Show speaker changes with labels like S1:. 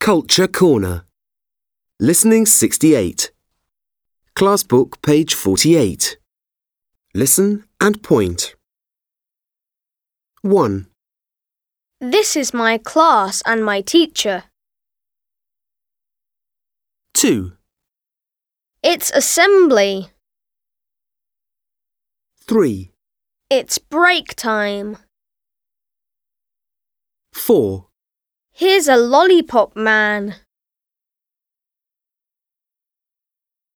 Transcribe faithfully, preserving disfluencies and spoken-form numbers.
S1: Culture Corner. Listening sixty-eight. Class book page forty-eight. Listen and point. one.
S2: This is my class and my teacher.
S1: two.
S2: It's assembly.
S1: three.
S2: It's break time.
S1: four.
S2: Here's a lollipop man.